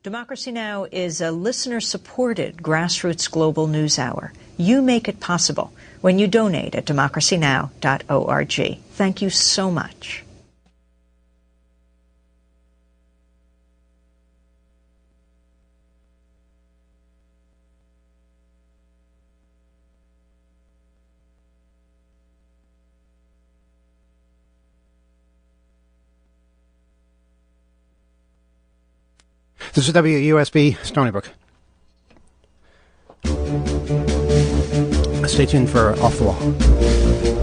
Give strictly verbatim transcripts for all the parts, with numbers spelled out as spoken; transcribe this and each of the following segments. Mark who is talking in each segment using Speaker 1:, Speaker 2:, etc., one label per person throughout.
Speaker 1: Democracy Now! Is a listener-supported grassroots global news hour. You make it possible when you donate at democracy now dot org. Thank you so much.
Speaker 2: This is W U S B Stony Brook. Stay tuned for Off the Wall.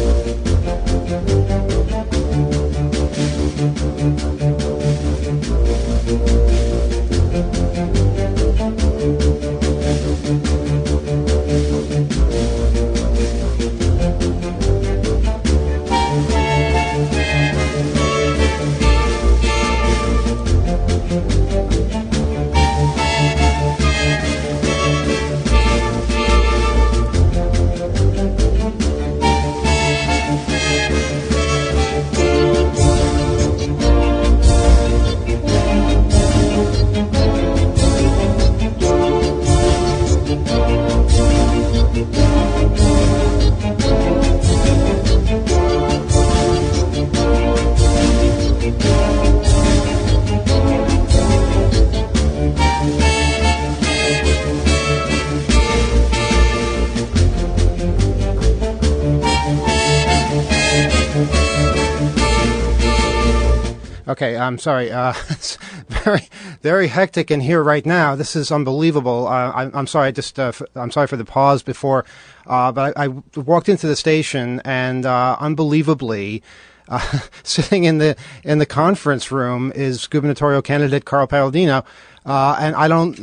Speaker 2: Okay, I'm sorry. Uh, it's very, very hectic in here right now. This is unbelievable. Uh, I, I'm sorry. I just, uh, f- I'm sorry for the pause before, uh, but I, I walked into the station and uh, unbelievably, uh, sitting in the in the conference room is gubernatorial candidate Carl Paladino, uh, and I don't,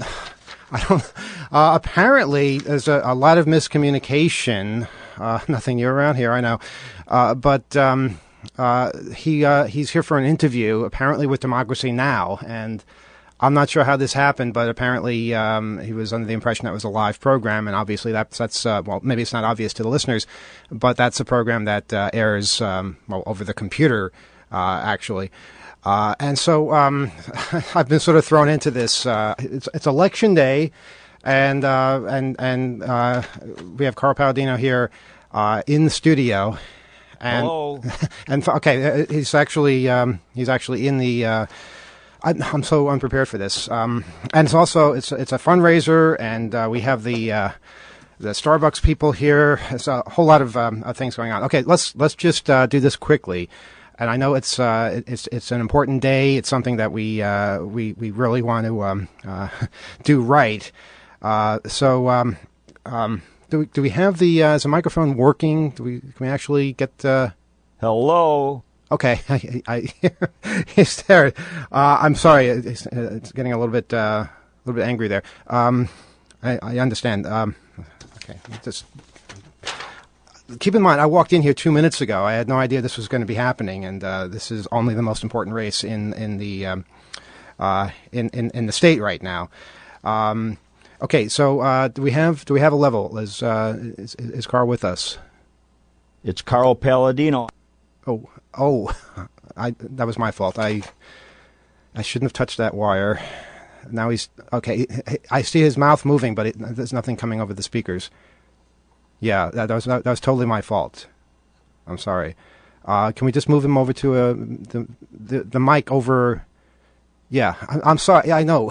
Speaker 2: I don't. Uh, apparently, there's a, a lot of miscommunication. Uh, nothing new around here, I know, uh, but. Um, Uh, he uh, he's here for an interview, apparently with Democracy Now! And I'm not sure how this happened, but apparently um, he was under the impression that it was a live program, and obviously that's, that's uh, well, maybe it's not obvious to the listeners, but that's a program that uh, airs um, well, over the computer, uh, actually. Uh, and so um, I've been sort of thrown into this. Uh, it's, it's Election Day, and uh, and and uh, we have Carl Paladino here uh, in the studio. And,
Speaker 3: Hello.
Speaker 2: And okay, he's actually um, he's actually in the. Uh, I'm, I'm so unprepared for this. Um, and it's also it's it's a fundraiser, and uh, we have the uh, the Starbucks people here. There's a whole lot of, um, of things going on. Okay, let's let's just uh, do this quickly. And I know it's uh, it's it's an important day. It's something that we uh, we we really want to um, uh, do right. Uh, so. Um, um, Do we, do we have the, uh, is the microphone working? Do we, can we actually get, uh...
Speaker 3: Hello?
Speaker 2: Okay, I, I, he's there. Uh, I'm sorry, it's, it's getting a little bit, uh, a little bit angry there. Um, I, I understand. Um, okay, just, keep in mind, I walked in here two minutes ago. I had no idea this was going to be happening, and, uh, this is only the most important race in, in the, um, uh, in, in, in the state right now. Um, Okay, so uh, do we have do we have a level? Is uh, is, is Carl with us?
Speaker 3: It's Carl Paladino.
Speaker 2: Oh, oh, I that was my fault. I I shouldn't have touched that wire. Now he's okay. I see his mouth moving, but it, there's nothing coming over the speakers. Yeah, that, that was that was totally my fault. I'm sorry. Uh, can we just move him over to a, the, the the mic over? Yeah, I, I'm sorry. I know.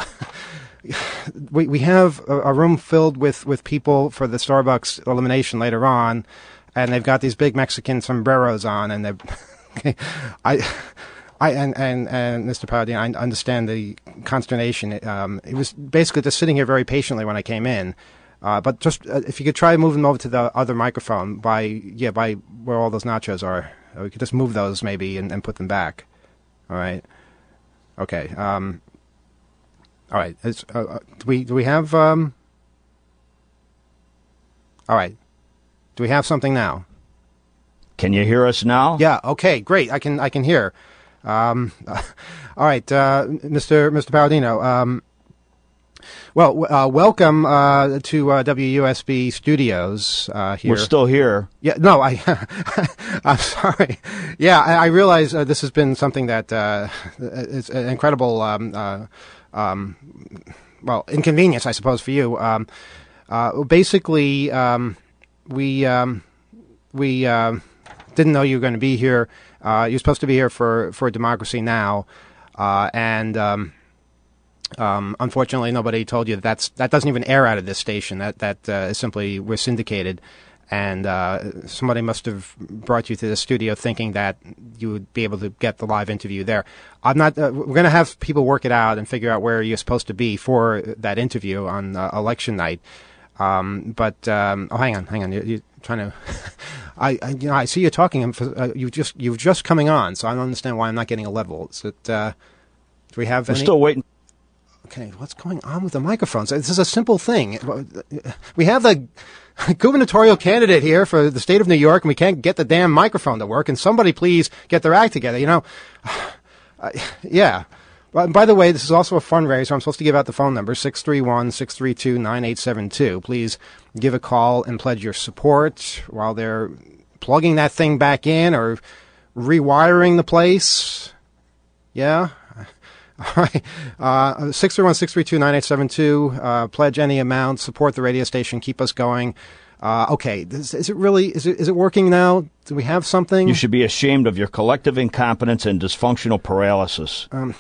Speaker 2: We we have a, a room filled with, with people for the Starbucks elimination later on, and they've got these big Mexican sombreros on, and they, I, I and, and and Mister Paladino, I understand the consternation. Um, he was basically just sitting here very patiently when I came in, uh, but just uh, if you could try moving over to the other microphone by yeah by where all those nachos are, we could just move those maybe and, and put them back. All right, okay. Um, All right. Is, uh, do we do we have? Um... All right. Do we have something now?
Speaker 3: Can you hear us now?
Speaker 2: Yeah. Okay. Great. I can I can hear. Um, uh, all right, uh, Mister Mister Paladino. Um, well, uh, welcome uh, to uh, W U S B Studios uh, here.
Speaker 3: We're still here.
Speaker 2: Yeah, no, I, I'm sorry. Yeah, I, I realize uh, this has been something that uh, is an incredible um, uh, um, well, inconvenience, I suppose, for you. Um, uh, basically, um, we um, we uh, didn't know you were going to be here. Uh, you're supposed to be here for, for Democracy Now!, uh, and um, um, unfortunately, nobody told you that that's, that doesn't even air out of this station. That that uh, is simply we're syndicated, and uh, somebody must have brought you to the studio thinking that you would be able to get the live interview there. I'm not. Uh, we're going to have people work it out and figure out where you're supposed to be for that interview on uh, election night. Um, but um, oh, hang on, hang on. You're, you're trying to. I, I, you know, I see you talking. Uh, you just, you've just coming on, so I don't understand why I'm not getting a level. Is it? Uh, do we have?
Speaker 3: We're
Speaker 2: any?
Speaker 3: still waiting.
Speaker 2: Okay, what's going on with the microphones? This is a simple thing. We have the gubernatorial candidate here for the state of New York, and we can't get the damn microphone to work. And somebody please get their act together. You know, uh, yeah. By the way, this is also a fundraiser. I'm supposed to give out the phone number, six three one, six three two, nine eight seven two. Please give a call and pledge your support while they're plugging that thing back in or rewiring the place. Yeah? All right. Uh, six three one, six three two, nine eight seven two. Uh, pledge any amount. Support the radio station. Keep us going. Uh, okay. Is, is it really, is it, is it working now? Do we have something?
Speaker 3: You should be ashamed of your collective incompetence and dysfunctional paralysis.
Speaker 2: Um,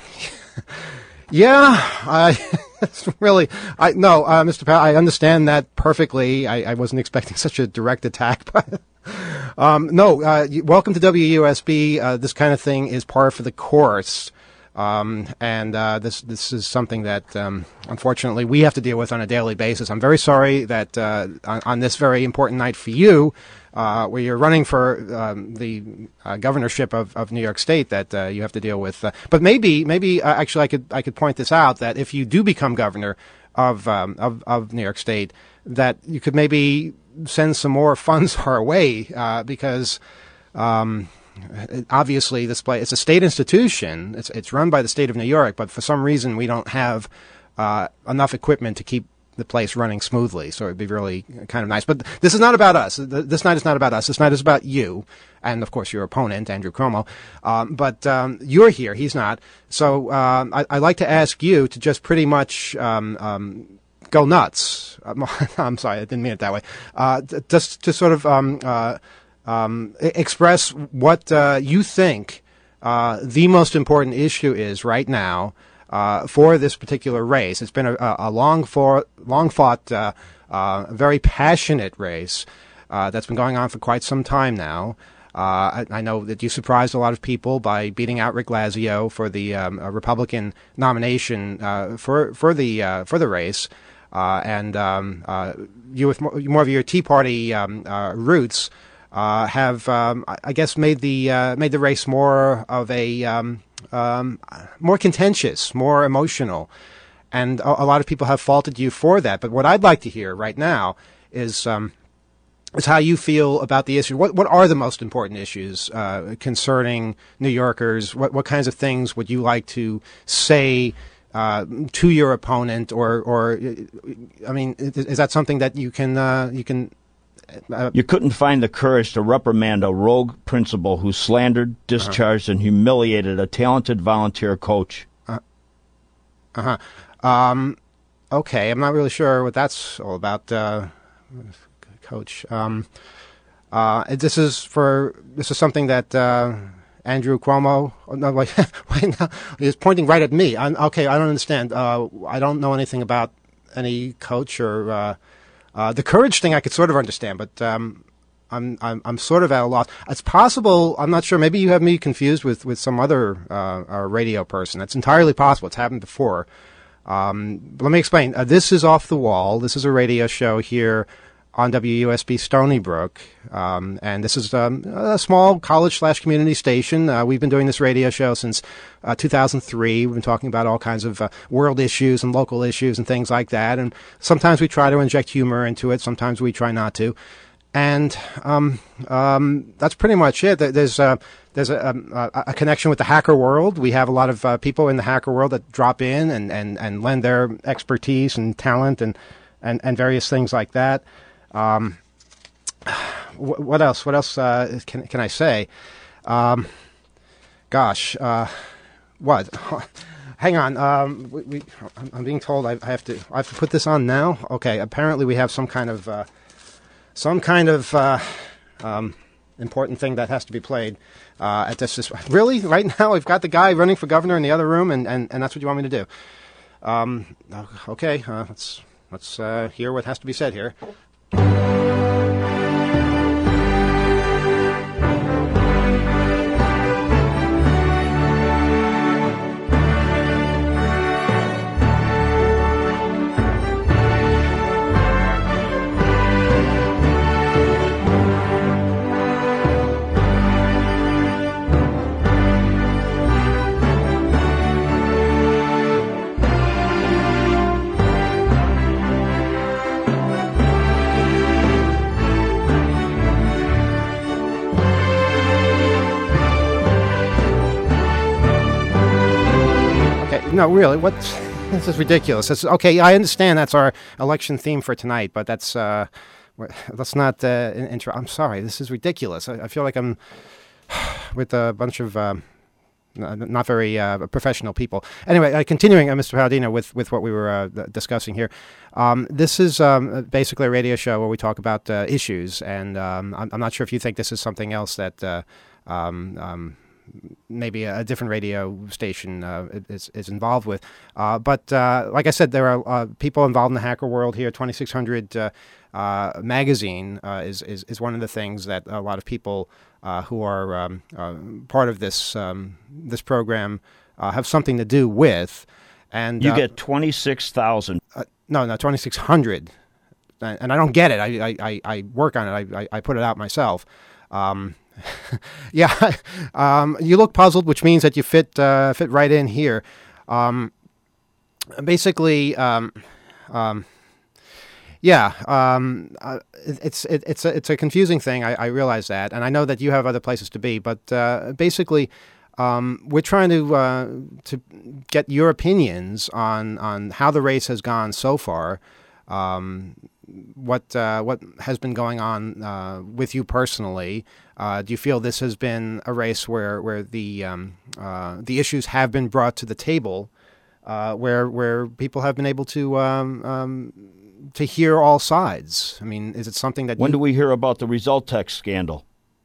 Speaker 2: yeah, I really, I no, uh, Mister Powell, I understand that perfectly. I, I wasn't expecting such a direct attack, but um, no. Uh, welcome to W U S B. Uh, this kind of thing is par for the course, um, and uh, this this is something that um, unfortunately we have to deal with on a daily basis. I'm very sorry that uh, on, on this very important night for you. Uh, where you're running for um, the uh, governorship of, of New York State, that uh, you have to deal with. Uh, but maybe, maybe uh, actually, I could I could point this out, that if you do become governor of um, of of New York State, that you could maybe send some more funds our way, uh, because um, obviously this place, it's a state institution. It's it's run by the state of New York, but for some reason we don't have uh, enough equipment to keep the place running smoothly, so it'd be really kind of nice. But this is not about us. This night is not about us. This night is about you, and of course your opponent, Andrew Cuomo. Um, but um, you're here; he's not. So um, I, I'd like to ask you to just pretty much um, um, go nuts. I'm sorry, I didn't mean it that way. Uh, just to sort of um, uh, um, express what uh, you think uh, the most important issue is right now. Uh, for this particular race. It's been a, a long, for, long fought, uh, uh, very passionate race uh, that's been going on for quite some time now. Uh, I, I know that you surprised a lot of people by beating out Rick Lazio for the um, Republican nomination uh, for for the uh, for the race, uh, and um, uh, you with more, more of your Tea Party um, uh, roots uh, have, um, I guess, made the uh, made the race more of a um, Um, more contentious, more emotional, and a, a lot of people have faulted you for that. But what I'd like to hear right now is um, is how you feel about the issue. What what are the most important issues uh, concerning New Yorkers? What what kinds of things would you like to say uh, to your opponent? Or or I mean, is, is that something that you can uh, you can? Uh,
Speaker 3: you couldn't find the courage to reprimand a rogue principal who slandered, discharged, uh-huh. and humiliated a talented volunteer coach.
Speaker 2: Uh huh. Um, okay, I'm not really sure what that's all about, uh, Coach. Um, uh, this is for this is something that uh, Andrew Cuomo. Oh, no, wait, wait, no, he's pointing right at me. I'm, okay, I don't understand. Uh, I don't know anything about any coach or. Uh, Uh, the courage thing I could sort of understand, but um, I'm, I'm I'm sort of at a loss. It's possible. I'm not sure. Maybe you have me confused with with some other uh, uh, radio person. It's entirely possible. It's happened before. Um, but let me explain. Uh, this is Off the Wall. This is a radio show here on W U S B Stony Brook, um, and this is um, a small college slash community station. Uh, we've been doing this radio show since uh, two thousand three. We've been talking about all kinds of uh, world issues and local issues and things like that. And sometimes we try to inject humor into it. Sometimes we try not to. And um, um, that's pretty much it. There's uh, there's a, a, a connection with the hacker world. We have a lot of uh, people in the hacker world that drop in and, and, and lend their expertise and talent and, and, and various things like that. Um, what else? What else uh, can can I say? Um, gosh, uh, what? hang on. Um, we, we, I'm being told I, I have to. I have to put this on now. Okay. Apparently, we have some kind of, uh, some kind of uh, um, important thing that has to be played uh, at this, this. Really, right now, we've got the guy running for governor in the other room, and, and, and that's what you want me to do. Um, okay. Uh, let's let's uh, hear what has to be said here. No, really, what? This is ridiculous. This, okay, I understand that's our election theme for tonight, but that's uh, let's not. Uh, intro- I'm sorry, this is ridiculous. I, I feel like I'm with a bunch of uh, not very uh, professional people. Anyway, uh, continuing, uh, Mister Palladino, with with what we were uh, discussing here. Um, this is um, basically a radio show where we talk about uh, issues, and um, I'm, I'm not sure if you think this is something else that. Uh, um, um, maybe a different radio station uh, is, is involved with. Uh, but uh, like I said, there are uh, people involved in the hacker world here. twenty-six hundred uh, uh, magazine uh, is, is, is one of the things that a lot of people uh, who are um, uh, part of this um, this program uh, have something to do with. And
Speaker 3: You
Speaker 2: uh,
Speaker 3: get twenty-six thousand.
Speaker 2: Uh, no, no, twenty-six hundred. And I don't get it. I, I, I work on it. I, I put it out myself. Um, yeah, um, you look puzzled, which means that you fit uh, fit right in here. Um, basically, um, um, yeah, um, uh, it's it, it's a, it's a confusing thing. I, I realize that, and I know that you have other places to be. But uh, basically, um, we're trying to uh, to get your opinions on on how the race has gone so far. Um, what uh, what has been going on uh, with you personally? Uh, do you feel this has been a race where where the um, uh, the issues have been brought to the table, uh, where where people have been able to um, um, to hear all sides? I mean, is it something that
Speaker 3: When
Speaker 2: you,
Speaker 3: do we hear about the Resultex scandal?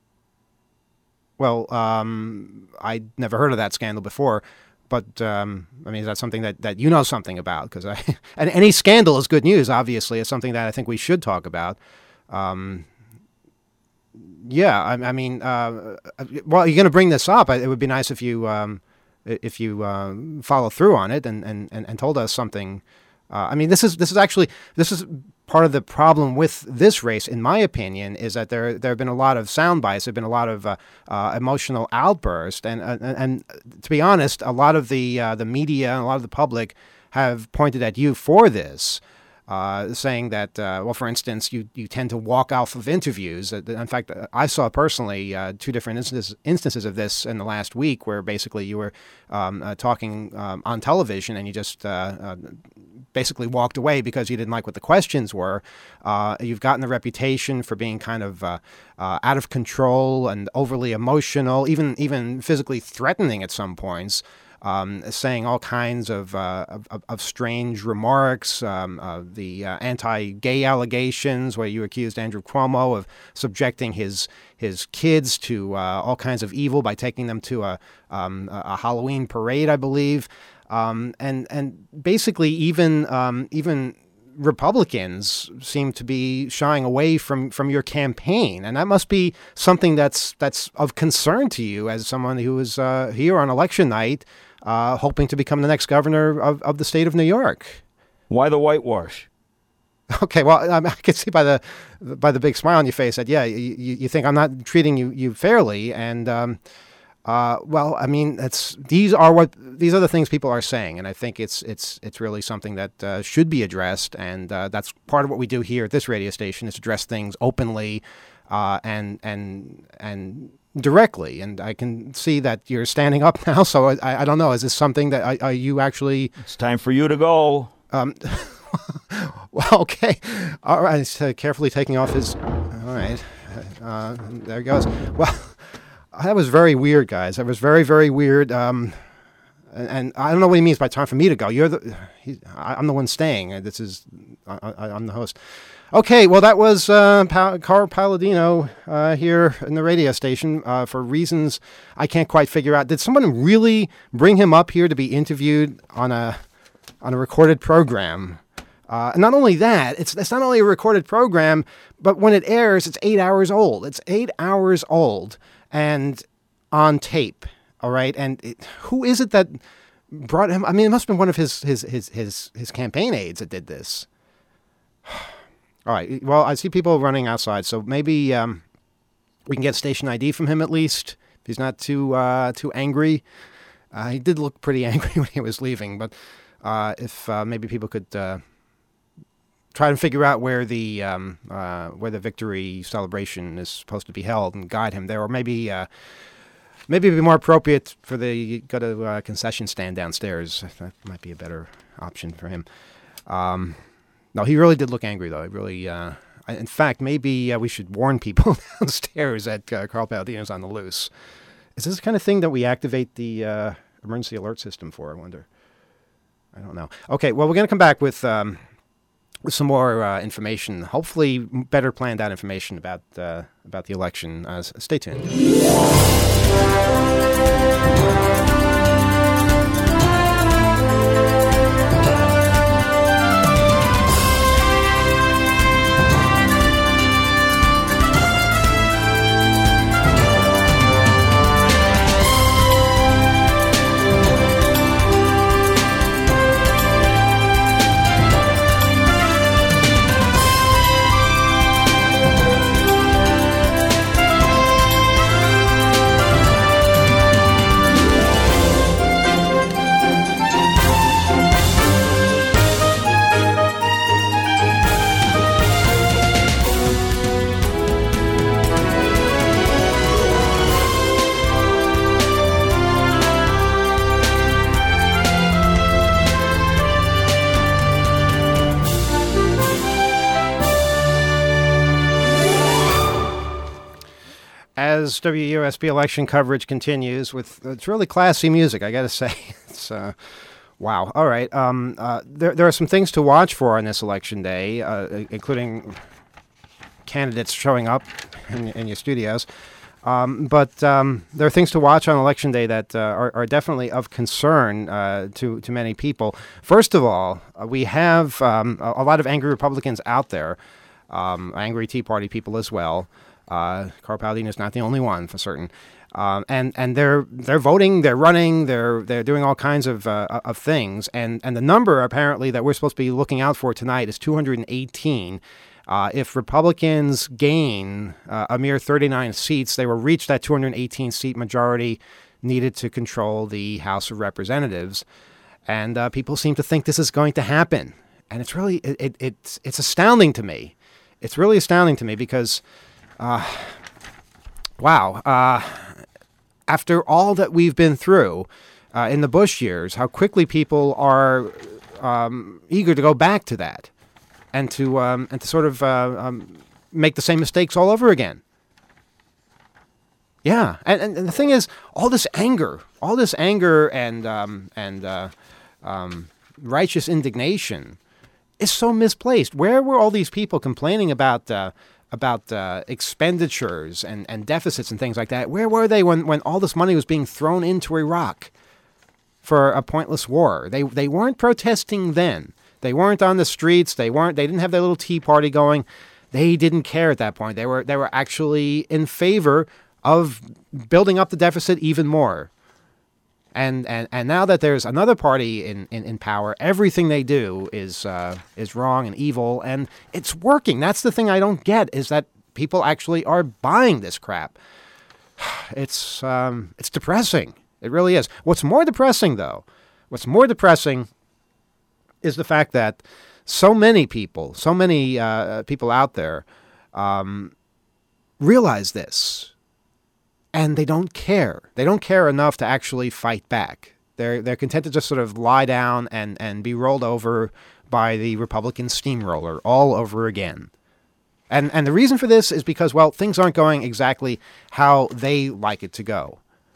Speaker 2: Well, um, I'd never heard of that scandal before. But, um, I mean, is that something that, that you know something about? Because I and any scandal is good news, obviously. It's something that I think we should talk about. Um, yeah, I, I mean, uh, well, you're going to bring this up. It would be nice if you um, if you uh, follow through on it and, and, and, and told us something. Uh, I mean, this is this is actually this is part of the problem with this race, in my opinion, is that there there have been a lot of sound bites. There have been a lot of uh, uh, emotional outbursts, and, uh, and and to be honest, a lot of the uh, the media and a lot of the public have pointed at you for this, uh, saying that, uh, well, for instance, you, you tend to walk off of interviews. In fact, I saw personally uh, two different instances, instances of this in the last week, where basically you were um, uh, talking um, on television and you just uh, uh, basically walked away because you didn't like what the questions were. Uh, you've gotten a reputation for being kind of uh, uh, out of control and overly emotional, even even physically threatening at some points. Um, saying all kinds of, uh, of, of strange remarks, um, uh, the uh, anti-gay allegations, where you accused Andrew Cuomo of subjecting his his kids to uh, all kinds of evil by taking them to a, um, a Halloween parade, I believe, um, and and basically even um, even Republicans seem to be shying away from, from your campaign, and that must be something that's that's of concern to you as someone who is uh, here on election night. Uh, hoping to become the next governor of, of the state of New York.
Speaker 3: Why the whitewash?
Speaker 2: Okay, well, I, mean, I can see by the by the big smile on your face that, yeah, you, you think I'm not treating you, you fairly. And, um, uh, well, I mean, that's these are what these are the things people are saying. And I think it's it's it's really something that uh, should be addressed. And uh, that's part of what we do here at this radio station, is address things openly uh, and and and directly. And I can see that you're standing up now, so I, I don't know, is this something that are, are you actually...
Speaker 3: It's time for you to go.
Speaker 2: Um, well, okay. All right, he's uh, carefully taking off his... All right, uh, there he goes. Well, that was very weird, guys. That was very, very weird. Um, and, and I don't know what he means by time for me to go. You're the, he, I, I'm the one staying. This is, I, I, I'm the host. Okay, well, that was uh, pa- Carl Palladino uh, here in the radio station uh, for reasons I can't quite figure out. Did someone really bring him up here to be interviewed on a on a recorded program? Uh, and not only that, it's it's not only a recorded program, but when it airs, it's eight hours old. It's eight hours old and on tape. All right, and it, who is it that brought him? I mean, it must have been one of his his his his, his campaign aides that did this. All right. Well, I see people running outside, so maybe um, we can get station I D from him at least. If he's not too uh, too angry. Uh, he did look pretty angry when he was leaving, but uh, if uh, maybe people could uh, try to figure out where the um, uh, where the victory celebration is supposed to be held and guide him there, or maybe uh, maybe it'd be more appropriate for the go to uh, concession stand downstairs. That might be a better option for him. Um, No, he really did look angry, though. He really, uh, in fact, maybe uh, we should warn people downstairs that uh, Carl Palladino's on the loose. Is this the kind of thing that we activate the uh, emergency alert system for, I wonder? I don't know. Okay, well, we're going to come back with, um, with some more uh, information, hopefully better planned out information about, uh, about the election. Uh, stay tuned. As W U S B election coverage continues with it's really classy music, I got to say. It's uh, wow. All right. Um, uh, there there are some things to watch for on this election day, uh, including candidates showing up in, in your studios. Um, but um, there are things to watch on election day that uh, are, are definitely of concern uh, to to many people. First of all, uh, we have um, a, a lot of angry Republicans out there, um, angry Tea Party people as well. Uh, Carl Palladino is not the only one, for certain, um, and and they're they're voting, they're running, they're they're doing all kinds of uh, of things, and and the number apparently that we're supposed to be looking out for tonight is two hundred eighteen. Uh, if Republicans gain uh, a mere thirty-nine seats, they will reach that two hundred eighteen seat majority needed to control the House of Representatives, and uh, people seem to think this is going to happen, and it's really it, it it's it's astounding to me. It's really astounding to me because. Uh, wow. Uh, after all that we've been through uh, in the Bush years, how quickly people are um, eager to go back to that and to um, and to sort of uh, um, make the same mistakes all over again. Yeah, and, and, and the thing is, all this anger, all this anger and um, and uh, um, righteous indignation is so misplaced. Where were all these people complaining about? Uh, about uh, expenditures and, and deficits and things like that? Where were they when, when all this money was being thrown into Iraq for a pointless war? They they weren't protesting then. They weren't on the streets. They weren't. They didn't have their little tea party going. They didn't care at that point. They were they were actually in favor of building up the deficit even more. And and, and now that there's another party in, in, in power, everything they do is uh, is wrong and evil, and it's working. That's the thing I don't get, is that people actually are buying this crap. It's um, it's depressing. It really is. What's more depressing, though, what's more depressing is the fact that so many people, so many uh, people out there um, realize this. And they don't care. They don't care enough to actually fight back. They're they're content to just sort of lie down and, and be rolled over by the Republican steamroller all over again. And and the reason for this is because, well, things aren't going exactly how they like it to go.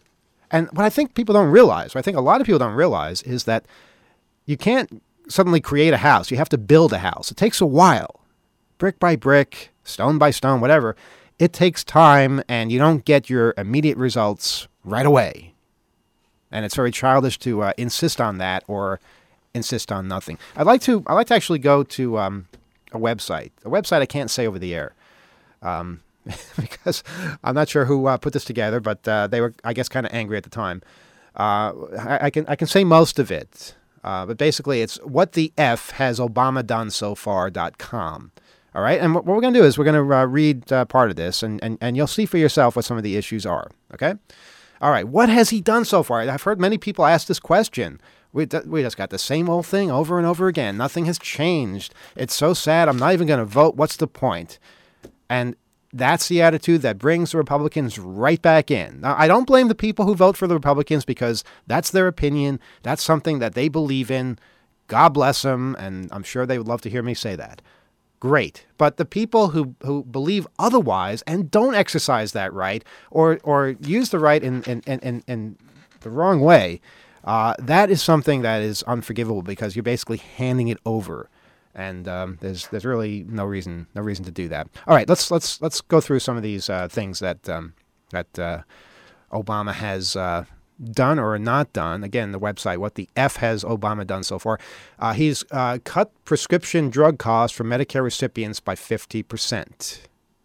Speaker 2: And what I think people don't realize, what I think a lot of people don't realize, is that you can't suddenly create a house. You have to build a house. It takes a while. Brick by brick, stone by stone, whatever. It takes time, and you don't get your immediate results right away. And it's very childish to uh, insist on that or insist on nothing. I'd like to I'd like to actually go to um, a website. A website I can't say over the air. Um, because I'm not sure who uh, put this together, but uh, they were, I guess, kind of angry at the time. Uh, I, I can I can say most of it, uh, but basically it's what the F has Obama done so far dot com. All right, and what we're going to do is we're going to uh, read uh, part of this, and, and, and you'll see for yourself what some of the issues are. Okay? All right, what has he done so far? I've heard many people ask this question. We, we just got the same old thing over and over again. Nothing has changed. It's so sad. I'm not even going to vote. What's the point? And that's the attitude that brings the Republicans right back in. Now, I don't blame the people who vote for the Republicans because that's their opinion. That's something that they believe in. God bless them, and I'm sure they would love to hear me say that. Great. But the people who, who believe otherwise and don't exercise that right or or use the right in, in, in, in the wrong way, uh, that is something that is unforgivable because you're basically handing it over. And um, there's there's really no reason no reason to do that. All right, let's let's let's go through some of these uh, things that um, that uh, Obama has uh, done or not done. Again, the website, what the F has Obama done so far? Uh, he's uh, cut prescription drug costs for Medicare recipients by fifty percent.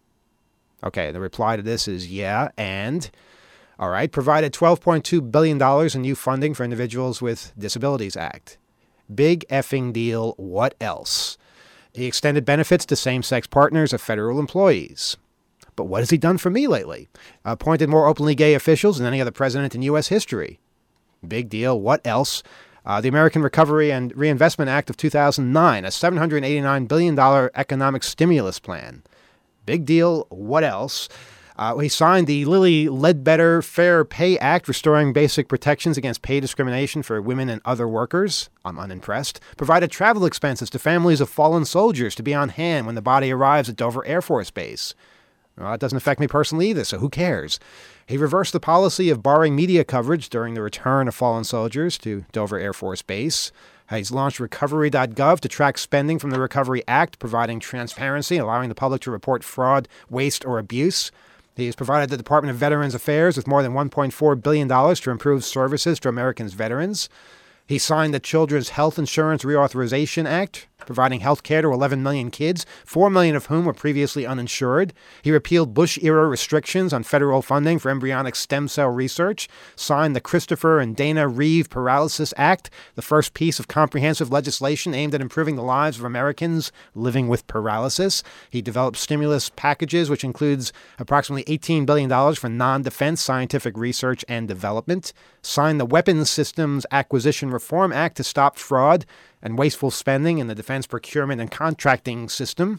Speaker 2: Okay, the reply to this is yeah, and all right, provided twelve point two billion dollars in new funding for Individuals with Disabilities Act. Big effing deal. What else? He extended benefits to same-sex partners of federal employees. But what has he done for me lately? Appointed more openly gay officials than any other president in U S history. Big deal. What else? Uh, the American Recovery and Reinvestment Act of two thousand nine, a seven hundred eighty-nine billion dollars economic stimulus plan. Big deal. What else? Uh, he signed the Lilly Ledbetter Fair Pay Act, restoring basic protections against pay discrimination for women and other workers. I'm unimpressed. Provided travel expenses to families of fallen soldiers to be on hand when the body arrives at Dover Air Force Base. Well, that doesn't affect me personally either, so who cares? He reversed the policy of barring media coverage during the return of fallen soldiers to Dover Air Force Base. He's launched recovery dot gov to track spending from the Recovery Act, providing transparency, allowing the public to report fraud, waste, or abuse. He has provided the Department of Veterans Affairs with more than one point four billion dollars to improve services to Americans' veterans. He signed the Children's Health Insurance Reauthorization Act, providing health care to eleven million kids, four million of whom were previously uninsured. He repealed Bush-era restrictions on federal funding for embryonic stem cell research, signed the Christopher and Dana Reeve Paralysis Act, the first piece of comprehensive legislation aimed at improving the lives of Americans living with paralysis. He developed stimulus packages, which includes approximately eighteen billion dollars for non-defense scientific research and development, signed the Weapons Systems Acquisition Reform Act to stop fraud and wasteful spending in the defense procurement and contracting system.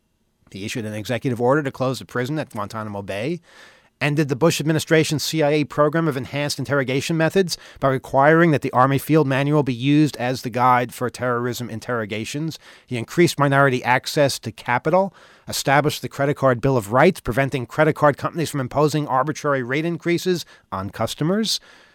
Speaker 2: He issued an executive order to close the prison at Guantanamo Bay, ended the Bush administration's C I A program of enhanced interrogation methods by requiring that the Army Field Manual be used as the guide for terrorism interrogations. He increased minority access to capital, established the Credit Card Bill of Rights, preventing credit card companies from imposing arbitrary rate increases on customers.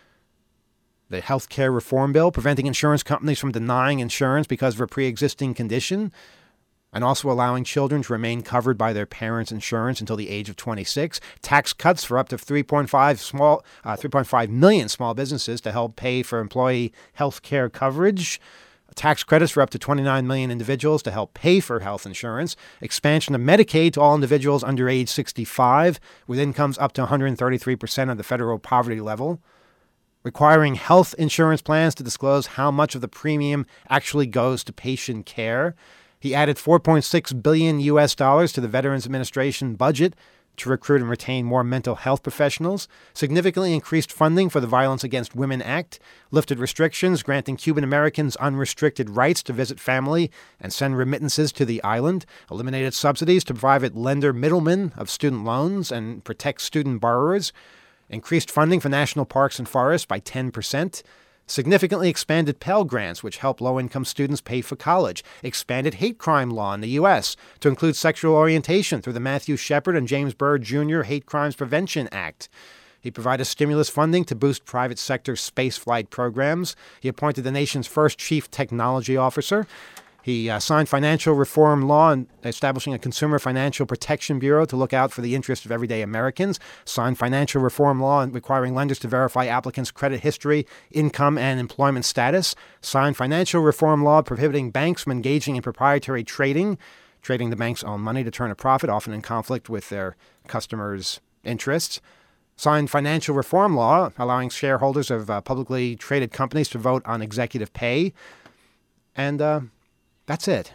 Speaker 2: The Health Care Reform Bill, preventing insurance companies from denying insurance because of a pre-existing condition, and also allowing children to remain covered by their parents' insurance until the age of twenty-six. Tax cuts for up to three point five small, uh, three point five million small businesses to help pay for employee health care coverage. Tax credits for up to twenty-nine million individuals to help pay for health insurance. Expansion of Medicaid to all individuals under age sixty-five with incomes up to one hundred thirty-three percent of the federal poverty level. Requiring health insurance plans to disclose how much of the premium actually goes to patient care. He added four point six billion U S dollars to the Veterans Administration budget to recruit and retain more mental health professionals, significantly increased funding for the Violence Against Women Act, lifted restrictions granting Cuban Americans unrestricted rights to visit family and send remittances to the island, eliminated subsidies to private lender middlemen of student loans and protect student borrowers, increased funding for national parks and forests by ten percent, significantly expanded Pell Grants, which help low-income students pay for college, expanded hate crime law in the U S to include sexual orientation through the Matthew Shepard and James Byrd Junior Hate Crimes Prevention Act. He provided stimulus funding to boost private sector spaceflight programs. He appointed the nation's first chief technology officer. He uh, signed financial reform law and establishing a consumer financial protection bureau to look out for the interests of everyday Americans. Signed financial reform law and requiring lenders to verify applicants' credit history, income, and employment status. Signed financial reform law prohibiting banks from engaging in proprietary trading, trading the bank's own money to turn a profit, often in conflict with their customers' interests. Signed financial reform law allowing shareholders of uh, publicly traded companies to vote on executive pay. And uh, that's it.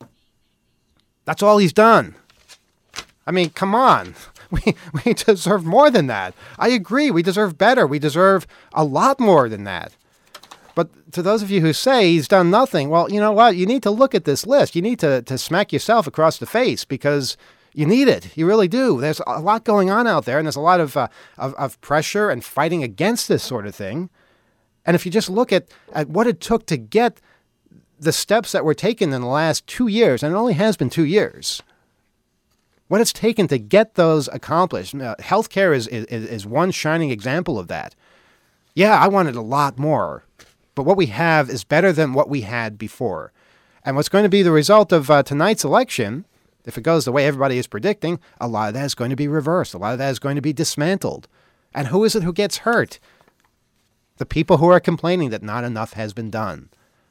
Speaker 2: That's all he's done. I mean, come on. We we deserve more than that. I agree. We deserve better. We deserve a lot more than that. But to those of you who say he's done nothing, well, you know what? You need to look at this list. You need to, to smack yourself across the face because you need it. You really do. There's a lot going on out there, and there's a lot of, uh, of, of pressure and fighting against this sort of thing. And if you just look at, at what it took to get the steps that were taken in the last two years, and it only has been two years, what it's taken to get those accomplished. Uh, healthcare is, is, is one shining example of that. Yeah, I wanted a lot more, but what we have is better than what we had before. And what's going to be the result of uh, tonight's election, if it goes the way everybody is predicting, a lot of that is going to be reversed. A lot of that is going to be dismantled. And who is it who gets hurt? The people who are complaining that not enough has been done.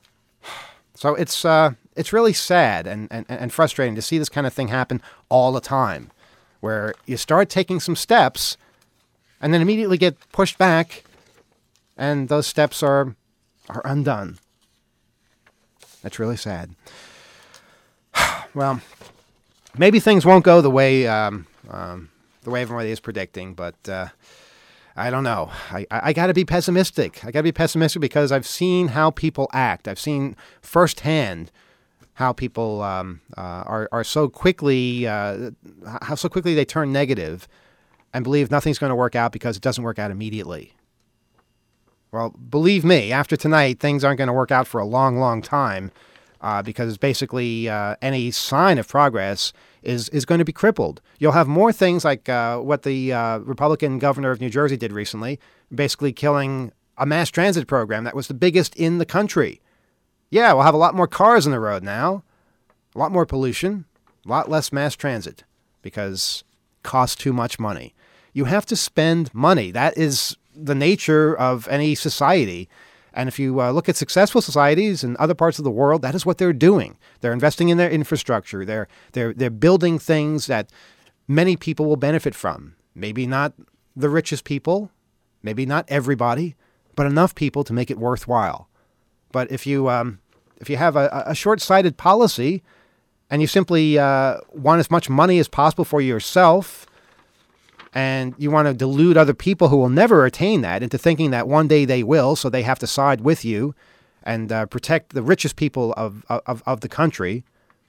Speaker 2: So it's uh, it's really sad and, and, and frustrating to see this kind of thing happen all the time, where you start taking some steps and then immediately get pushed back, and those steps are are undone. That's really sad. Well, maybe things won't go the way um, um, the way everybody is predicting, but uh, I don't know. I, I, I got to be pessimistic. I got to be pessimistic because I've seen how people act. I've seen firsthand how people um, uh, are are so quickly uh, how so quickly they turn negative and believe nothing's going to work out because it doesn't work out immediately. Well, believe me, after tonight, things aren't going to work out for a long, long time uh, because basically uh, any sign of progress is, is going to be crippled. You'll have more things like uh, what the uh, Republican governor of New Jersey did recently, basically killing a mass transit program that was the biggest in the country. Yeah, we'll have a lot more cars on the road now, a lot more pollution, a lot less mass transit because it costs too much money. You have to spend money. That is the nature of any society. And if you uh, look at successful societies in other parts of the world, that is what they're doing. They're investing in their infrastructure. They're they're they're building things that many people will benefit from. Maybe not the richest people, maybe not everybody, but enough people to make it worthwhile. But if you um, if you have a, a short-sighted policy and you simply uh, want as much money as possible for yourself, and you want to delude other people who will never attain that into thinking that one day they will, so they have to side with you and uh, protect the richest people of, of, of the country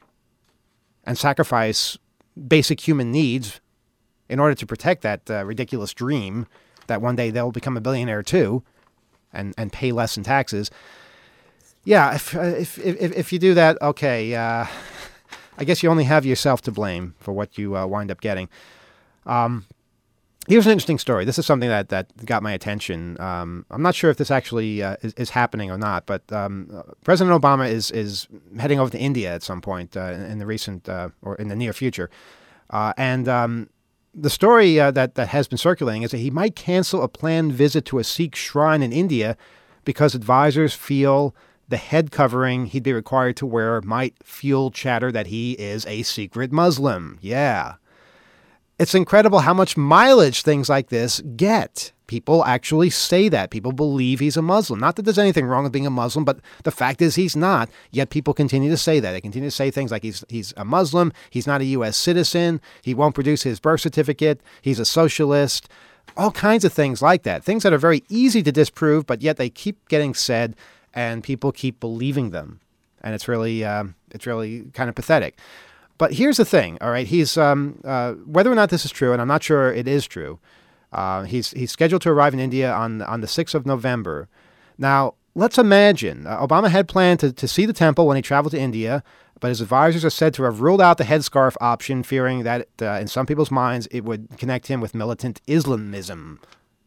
Speaker 2: and sacrifice basic human needs in order to protect that uh, ridiculous dream that one day they'll become a billionaire too and, and pay less in taxes. Yeah, if, if, if, if you do that, okay, uh, I guess you only have yourself to blame for what you uh, wind up getting. Um, Here's an interesting story. This is something that, that got my attention. Um, I'm not sure if this actually uh, is, is happening or not, but um, President Obama is is heading over to India at some point uh, in, in the recent uh, or in the near future. Uh, and um, the story uh, that, that has been circulating is that he might cancel a planned visit to a Sikh shrine in India because advisors feel the head covering he'd be required to wear might fuel chatter that he is a secret Muslim. Yeah. It's incredible how much mileage things like this get. People actually say that. People believe he's a Muslim. Not that there's anything wrong with being a Muslim, but the fact is he's not. Yet people continue to say that. They continue to say things like he's he's a Muslim, he's not a U S citizen, he won't produce his birth certificate, he's a socialist, all kinds of things like that. Things that are very easy to disprove, but yet they keep getting said, and people keep believing them. And it's really um, it's really kind of pathetic. But here's the thing, all right? He's um, uh, whether or not this is true, and I'm not sure it is true. Uh, he's he's scheduled to arrive in India on on the sixth of November. Now, let's imagine uh, Obama had planned to, to see the temple when he traveled to India, but his advisors are said to have ruled out the headscarf option, fearing that uh, in some people's minds it would connect him with militant Islamism.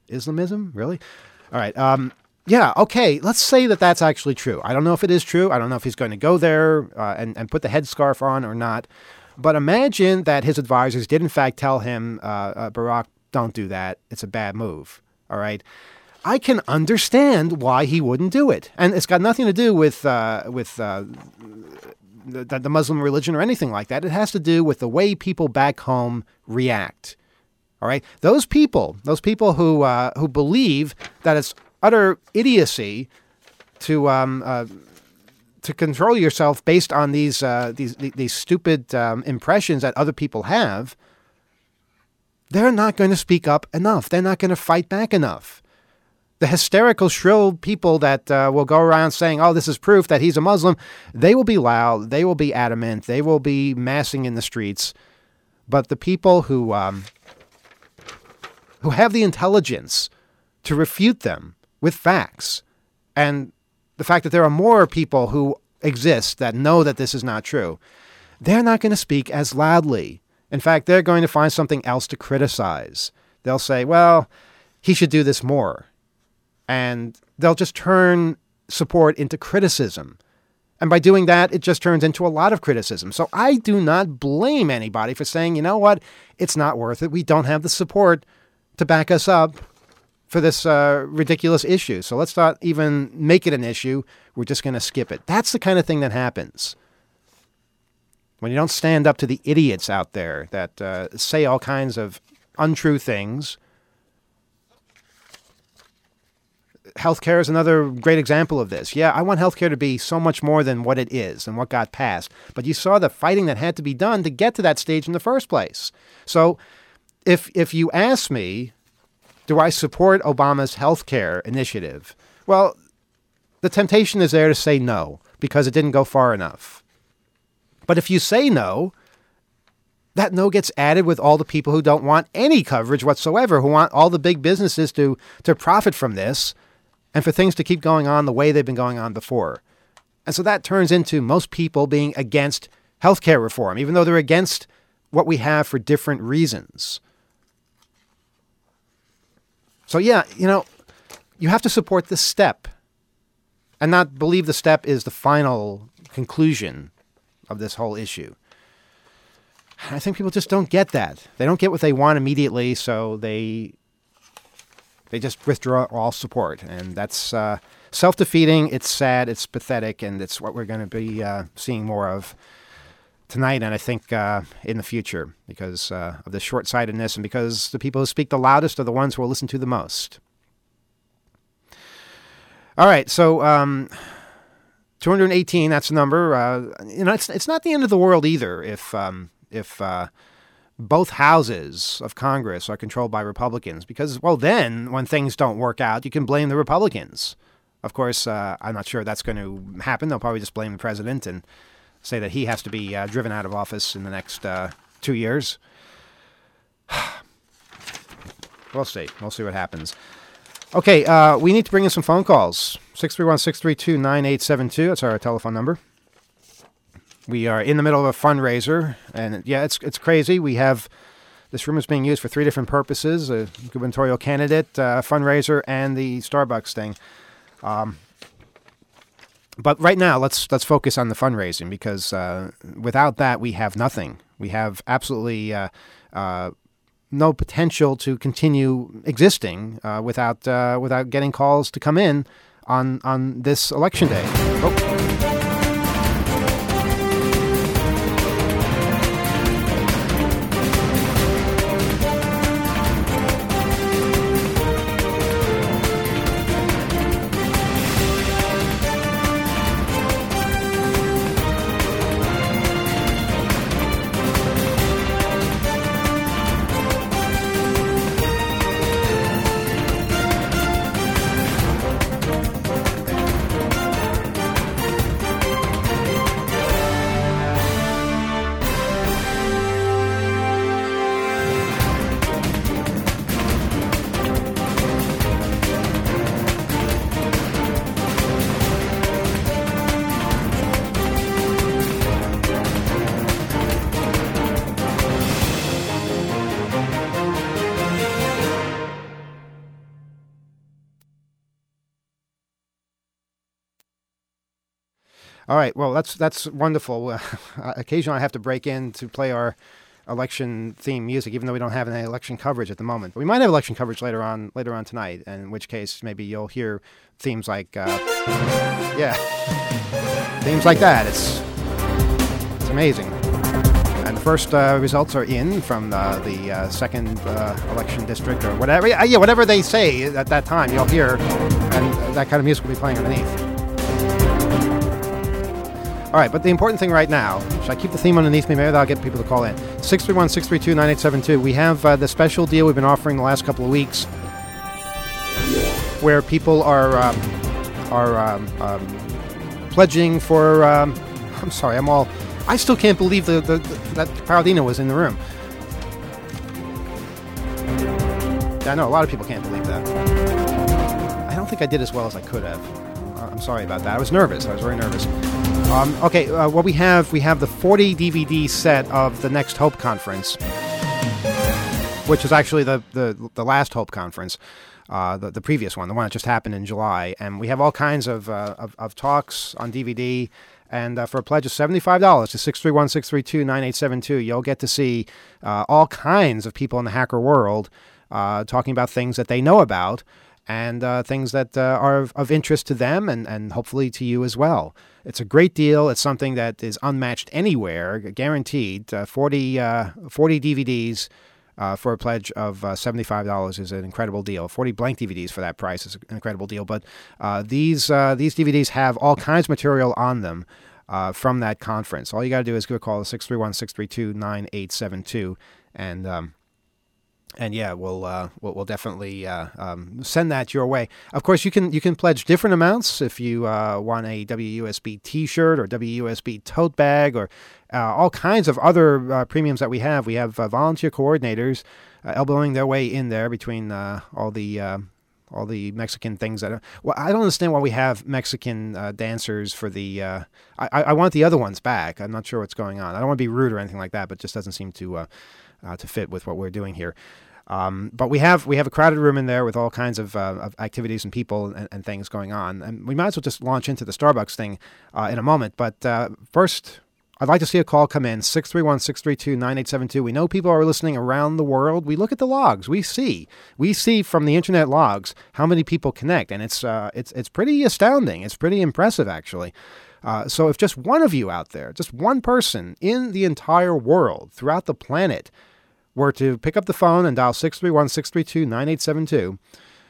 Speaker 2: Islamism? Really? All right. Um, yeah, okay. Let's say that that's actually true. I don't know if it is true. I don't know if he's going to go there uh, and, and put the headscarf on or not. But imagine that his advisors did, in fact, tell him, uh, uh, Barack, don't do that. It's a bad move. All right. I can understand why he wouldn't do it. And it's got nothing to do with uh, with uh, the, the Muslim religion or anything like that. It has to do with the way people back home react. All right. Those people, those people who uh, who believe that it's utter idiocy to um, uh, to control yourself based on these uh, these these stupid um, impressions that other people have, they're not going to speak up enough. They're not going to fight back enough. The hysterical, shrill people that uh, will go around saying, oh, this is proof that he's a Muslim, they will be loud, they will be adamant, they will be massing in the streets. But the people who um, who have the intelligence to refute them with facts, and the fact that there are more people who exist that know that this is not true, they're not going to speak as loudly. In fact, they're going to find something else to criticize. They'll say, well, he should do this more. And they'll just turn support into criticism. And by doing that, it just turns into a lot of criticism. So I do not blame anybody for saying, you know what, it's not worth it. We don't have the support to back us up for this uh, ridiculous issue. So let's not even make it an issue. We're just going to skip it. That's the kind of thing that happens when you don't stand up to the idiots out there that uh, say all kinds of untrue things. Healthcare is another great example of this. Yeah, I want healthcare to be so much more than what it is and what got passed. But you saw the fighting that had to be done to get to that stage in the first place. So if if you ask me, do I support Obama's healthcare initiative? Well, the temptation is there to say no because it didn't go far enough. But if you say no, that no gets added with all the people who don't want any coverage whatsoever, who want all the big businesses to to profit from this, and for things to keep going on the way they've been going on before. And so that turns into most people being against healthcare reform, even though they're against what we have for different reasons. So yeah, you know, you have to support the step and not believe the step is the final conclusion of this whole issue. I think people just don't get that. They don't get what they want immediately, so they... They just withdraw all support, and that's uh, self-defeating. It's sad, it's pathetic, and it's what we're going to be uh, seeing more of tonight, and I think uh, in the future, because uh, of the short-sightedness and because the people who speak the loudest are the ones who will listen to the most. All right, so um, two hundred eighteen, that's the number. Uh, you know, it's it's not the end of the world either if um, if. Uh, both houses of Congress are controlled by Republicans because, well, then when things don't work out, you can blame the Republicans. Of course, uh, I'm not sure that's going to happen. They'll probably just blame the president and say that he has to be uh, driven out of office in the next uh, two years. We'll see. We'll see what happens. Okay, uh, we need to bring in some phone calls. six three one, six three two, nine eight seven two. That's our telephone number. We are in the middle of a fundraiser, and yeah, it's it's crazy. We have this room is being used for three different purposes: a gubernatorial candidate, uh, fundraiser, and the Starbucks thing. Um, but right now, let's let's focus on the fundraising because uh, without that, we have nothing. We have absolutely uh, uh, no potential to continue existing uh, without uh, without getting calls to come in on on this election day. Oh. All right. Well, that's that's wonderful. Uh, occasionally, I have to break in to play our election theme music, even though we don't have any election coverage at the moment. We might have election coverage later on later on tonight, and in which case maybe you'll hear themes like, uh, yeah, themes like that. It's it's amazing. And the first uh, results are in from uh, the uh, second uh, election district or whatever. Yeah, yeah, whatever they say at that time, you'll hear, and that kind of music will be playing underneath. All right, but the important thing right now, should I keep the theme underneath me? Maybe that'll get people to call in. six three one, six three two, nine eight seven two. We have uh, the special deal we've been offering the last couple of weeks where people are um, are um, um, pledging for... Um, I'm sorry, I'm all... I still can't believe the, the, the, that Paradino was in the room. Yeah, I know, a lot of people can't believe that. I don't think I did as well as I could have. I'm sorry about that. I was nervous. I was very nervous. Um, okay, uh, what we have, we have the forty D V D set of the Next Hope Conference, which is actually the, the, the last Hope Conference, uh, the, the previous one, the one that just happened in July. And we have all kinds of, uh, of, of talks on D V D. And uh, for a pledge of seventy-five dollars to six three one, six three two, nine eight seven two, you'll get to see uh, all kinds of people in the hacker world uh, talking about things that they know about and uh, things that uh, are of, of interest to them and, and hopefully to you as well. It's a great deal. It's something that is unmatched anywhere, guaranteed. Uh, forty, uh, forty D V Ds uh, for a pledge of uh, seventy-five dollars is an incredible deal. forty blank D V Ds for that price is an incredible deal. But uh, these uh, these D V Ds have all kinds of material on them uh, from that conference. All you got to do is give a call to six three one, six three two, nine eight seven two, and um, and yeah, we'll uh, we'll, we'll definitely uh, um, send that your way. Of course, you can you can pledge different amounts if you uh, want a W U S B T-shirt or W U S B tote bag or uh, all kinds of other uh, premiums that we have. We have uh, volunteer coordinators uh, elbowing their way in there between uh, all the uh, all the Mexican things that. Are, well, I don't understand why we have Mexican uh, dancers for the. Uh, I I want the other ones back. I'm not sure what's going on. I don't want to be rude or anything like that, but it just doesn't seem to. Uh, Uh, to fit with what we're doing here. Um, but we have we have a crowded room in there with all kinds of, uh, of activities and people and, and things going on. And we might as well just launch into the Starbucks thing uh, in a moment. But uh, first, I'd like to see a call come in, six three one, six three two, nine eight seven two. We know people are listening around the world. We look at the logs. We see. We see from the internet logs how many people connect. And it's uh, it's it's pretty astounding. It's pretty impressive, actually. Uh, so if just one of you out there, just one person in the entire world, throughout the planet, were to pick up the phone and dial six three one, six three two, nine eight seven two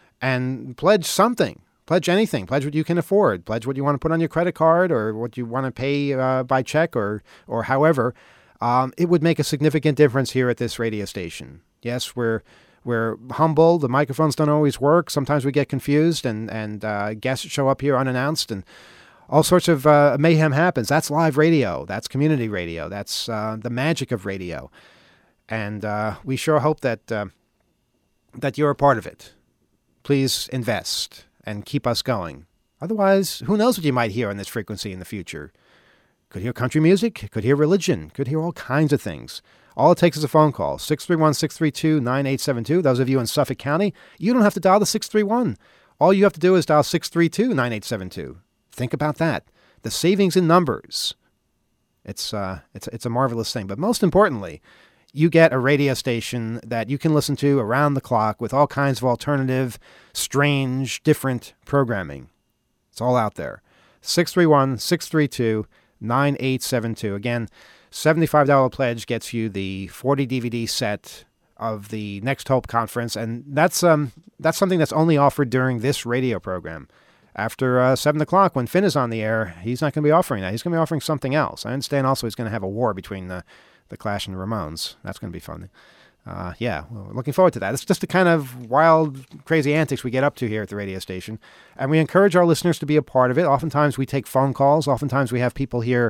Speaker 2: and pledge something, pledge anything, pledge what you can afford, pledge what you want to put on your credit card or what you want to pay uh, by check or or however, um, it would make a significant difference here at this radio station. Yes, we're we're humble. The microphones don't always work. Sometimes we get confused and, and uh, guests show up here unannounced and all sorts of uh, mayhem happens. That's live radio. That's community radio. That's uh, the magic of radio. And uh, we sure hope that uh, that you're a part of it. Please invest and keep us going. Otherwise, who knows what you might hear on this frequency in the future. Could hear country music, could hear religion, could hear all kinds of things. All it takes is a phone call, six three one, six three two, nine eight seven two. Those of you in Suffolk County, you don't have to dial the six three one. All you have to do is dial six three two, nine eight seven two. Think about that. The savings in numbers. It's uh, it's it's a marvelous thing. But most importantly, you get a radio station that you can listen to around the clock with all kinds of alternative, strange, different programming. It's all out there. six three one, six three two, nine eight seven two. Again, seventy-five dollars pledge gets you the forty D V D set of the Next Hope Conference. And that's um that's something that's only offered during this radio program. After uh, seven o'clock, when Finn is on the air, he's not going to be offering that. He's going to be offering something else. I understand also he's going to have a war between the, the Clash and the Ramones. That's going to be fun. Uh, yeah, well, we're looking forward to that. It's just the kind of wild, crazy antics we get up to here at the radio station. And we encourage our listeners to be a part of it. Oftentimes we take phone calls. Oftentimes we have people here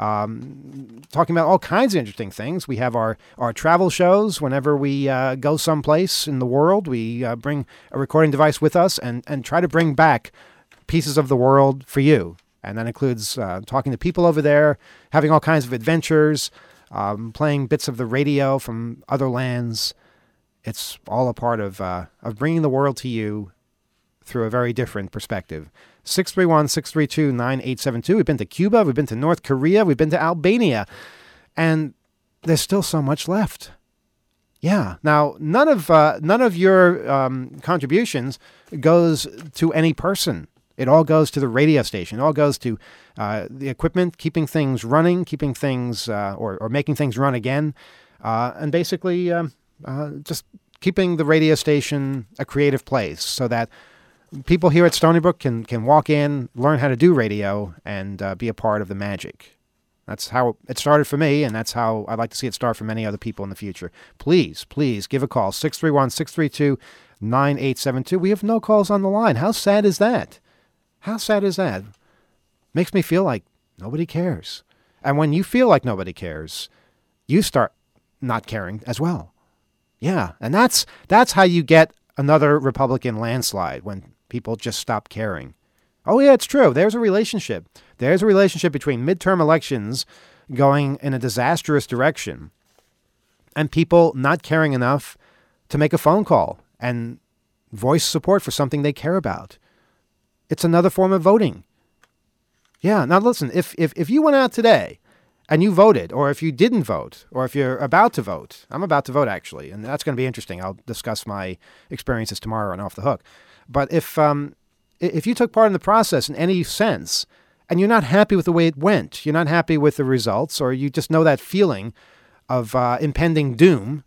Speaker 2: um, talking about all kinds of interesting things. We have our, our travel shows. Whenever we uh, go someplace in the world, we uh, bring a recording device with us and, and try to bring back pieces of the world for you. And that includes uh, talking to people over there, having all kinds of adventures, um, playing bits of the radio from other lands. It's all a part of uh, of bringing the world to you through a very different perspective. six three one, six three two, nine eight seven two. We've been to Cuba. We've been to North Korea. We've been to Albania. And there's still so much left. Yeah. Now, none of uh, none of your um, contributions goes to any person. It all goes to the radio station. It all goes to uh, the equipment, keeping things running, keeping things uh, or, or making things run again, uh, and basically um, uh, just keeping the radio station a creative place so that people here at Stony Brook can, can walk in, learn how to do radio, and uh, be a part of the magic. That's how it started for me, and that's how I'd like to see it start for many other people in the future. Please, please give a call, six three one, six three two, nine eight seven two. We have no calls on the line. How sad is that? How sad is that? Makes me feel like nobody cares. And when you feel like nobody cares, you start not caring as well. Yeah, and that's that's how you get another Republican landslide, when people just stop caring. Oh, yeah, it's true. There's a relationship. There's a relationship between midterm elections going in a disastrous direction and people not caring enough to make a phone call and voice support for something they care about. It's another form of voting. Yeah, now listen, if, if, if you went out today and you voted, or if you didn't vote, or if you're about to vote, I'm about to vote actually, and that's going to be interesting. I'll discuss my experiences tomorrow on Off the Hook. But if um, if you took part in the process in any sense, and you're not happy with the way it went, you're not happy with the results, or you just know that feeling of uh, impending doom,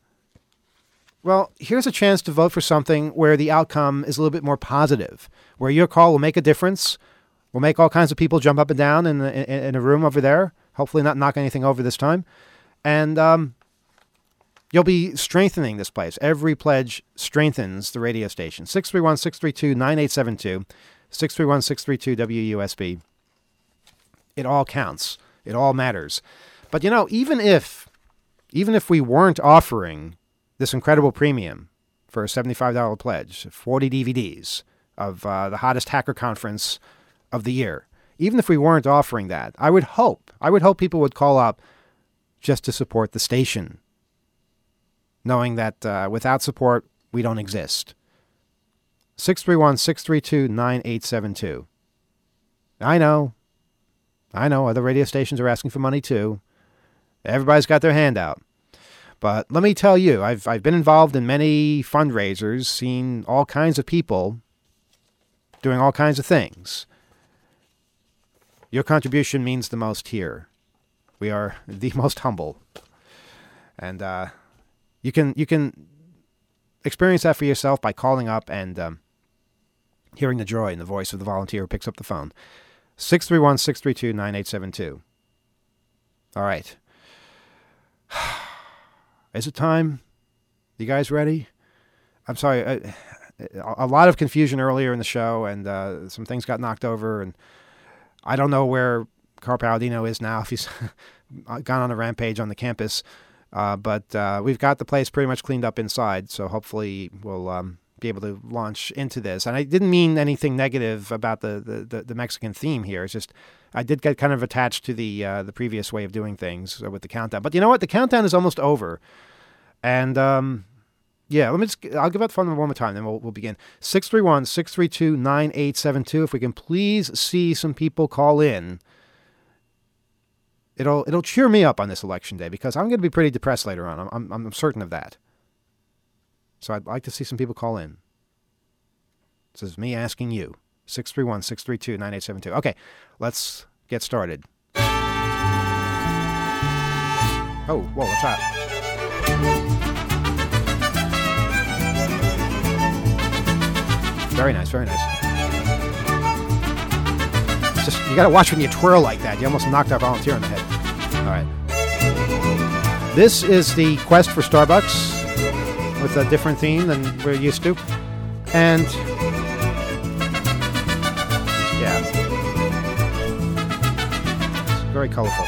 Speaker 2: well, here's a chance to vote for something where the outcome is a little bit more positive, where your call will make a difference, will make all kinds of people jump up and down in, in, in a room over there, hopefully not knock anything over this time, and um, you'll be strengthening this place. Every pledge strengthens the radio station. six three one, six three two, nine eight seven two, six three one, six three two, W U S B. It all counts. It all matters. But, you know, even if, even if we weren't offering this incredible premium for a seventy-five dollars pledge, forty D V Ds of uh, the hottest hacker conference of the year, even if we weren't offering that, I would hope, I would hope people would call up just to support the station, knowing that uh, without support, we don't exist. six three one, six three two, nine eight seven two. I know. I know. Other radio stations are asking for money too. Everybody's got their hand out. But let me tell you, I've I've been involved in many fundraisers, seen all kinds of people doing all kinds of things. Your contribution means the most here. We are the most humble. And uh, you can you can experience that for yourself by calling up and um, hearing the joy in the voice of the volunteer who picks up the phone. six three one, six three two, nine eight seven two. All right. Is it time? You guys ready? I'm sorry. A, a lot of confusion earlier in the show, and uh, some things got knocked over, and I don't know where Carl Palladino is now, if he's gone on a rampage on the campus. Uh, but uh, we've got the place pretty much cleaned up inside, so hopefully we'll um, be able to launch into this. And I didn't mean anything negative about the, the, the, the Mexican theme here. It's just I did get kind of attached to the uh, the previous way of doing things with the countdown. But you know what? The countdown is almost over. And um, yeah, let me just, I'll give out the phone number one more time, then we'll, we'll begin. six three one, six three two, nine eight seven two. If we can please see some people call in, it'll it'll cheer me up on this election day, because I'm going to be pretty depressed later on. I'm, I'm I'm certain of that. So I'd like to see some people call in. This is me asking you. six three one, six three two, nine eight seven two. Okay, let's get started. Oh, whoa, what's that? Very nice, very nice. It's just, you got to watch when you twirl like that. You almost knocked our volunteer on the head. All right. This is the Quest for Starbucks with a different theme than we're used to. And yeah, it's very colorful.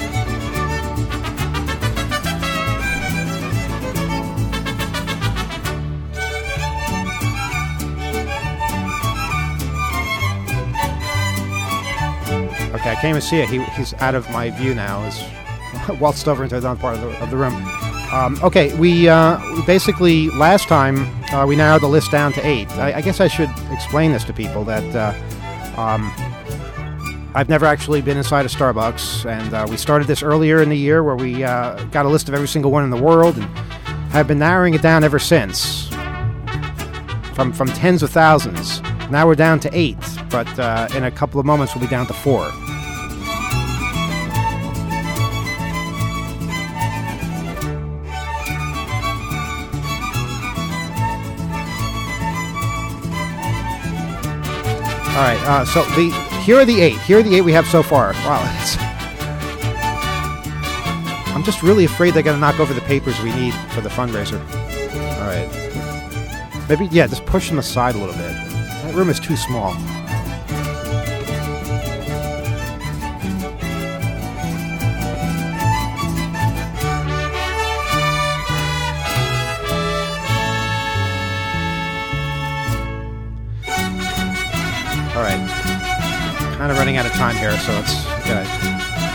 Speaker 2: Okay, I can't even see it. He, he's out of my view now. He's waltzed over into another part of the, of the room. Um, okay, we, uh, we basically, last time, uh, we narrowed the list down to eight. I, I guess I should explain this to people that uh, um, I've never actually been inside a Starbucks, and uh, we started this earlier in the year where we uh, got a list of every single one in the world and have been narrowing it down ever since, from, from tens of thousands. Now we're down to eight, but uh, in a couple of moments we'll be down to four. All right, uh, so the here are the eight. Here are the eight we have so far. Wow, it's, I'm just really afraid they're going to knock over the papers we need for the fundraiser. All right, maybe yeah, just push them aside a little bit. That room is too small. All right, kind of running out of time here, so let's get it.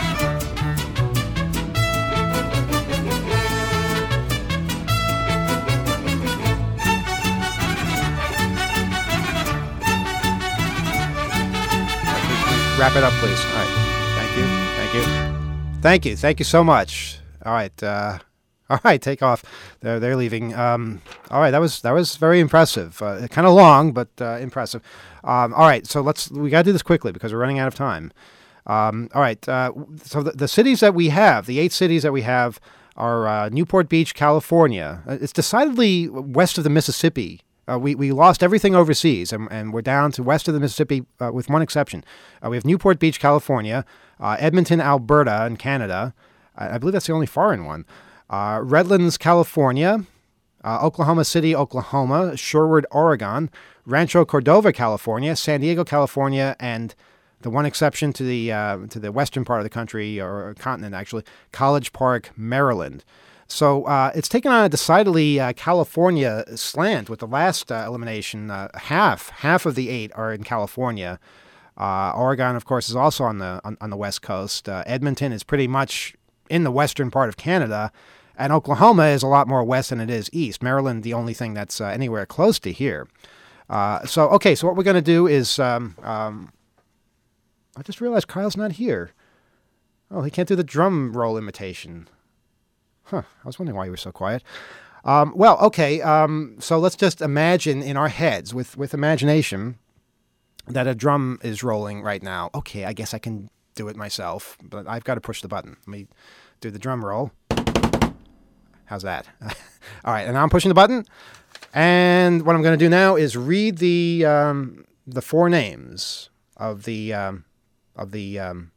Speaker 2: Wrap it up, please. All right, thank you, thank you, thank you, thank you so much. All right, uh, all right, take off. They're they're leaving. Um, all right, that was that was very impressive. Uh, kind of long, but uh, impressive. Um, all right, so let's we got to do this quickly because we're running out of time. Um, all right, uh, so the, the cities that we have, the eight cities that we have, are uh, Newport Beach, California. Uh, it's decidedly west of the Mississippi. Uh, we, we lost everything overseas, and, and we're down to west of the Mississippi uh, with one exception. Uh, we have Newport Beach, California, uh, Edmonton, Alberta in Canada. I, I believe that's the only foreign one. Uh, Redlands, California, uh, Oklahoma City, Oklahoma, Sherwood, Oregon, Rancho Cordova, California, San Diego, California, and the one exception to the uh, to the western part of the country, or continent actually, College Park, Maryland. So uh, it's taken on a decidedly uh, California slant with the last uh, elimination. Uh, half half of the eight are in California. Uh, Oregon, of course, is also on the on, on the west coast. Uh, Edmonton is pretty much in the western part of Canada, and Oklahoma is a lot more west than it is east. Maryland, the only thing that's uh, anywhere close to here. Uh, so okay, so what we're going to do is um, um, I just realized Kyle's not here. Oh, he can't do the drum roll imitation. Huh, I was wondering why you were so quiet. Um, well, okay, um, so let's just imagine in our heads, with, with imagination, that a drum is rolling right now. Okay, I guess I can do it myself, but I've got to push the button. Let me do the drum roll. How's that? All right, and now I'm pushing the button. And what I'm going to do now is read the um, the four names of the um, of the um,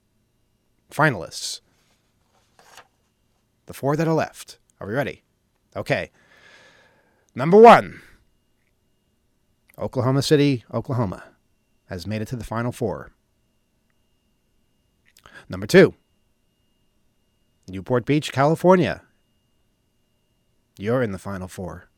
Speaker 2: finalists. The four that are left. Are we ready? Okay. Number one, Oklahoma City, Oklahoma, has made it to the Final Four. Number two, Newport Beach, California. You're in the Final Four.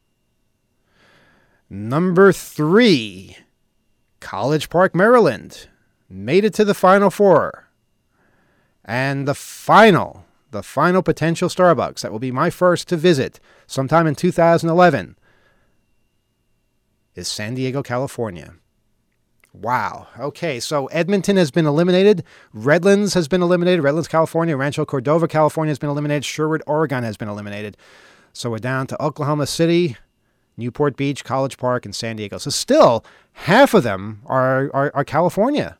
Speaker 2: Number three, College Park, Maryland, made it to the Final Four. And the final, the final potential Starbucks that will be my first to visit sometime in two thousand eleven is San Diego, California. Wow. Okay, so Edmonton has been eliminated. Redlands has been eliminated. Redlands, California. Rancho Cordova, California has been eliminated. Sherwood, Oregon has been eliminated. So we're down to Oklahoma City, Newport Beach, College Park, and San Diego. So still, half of them are, are, are California.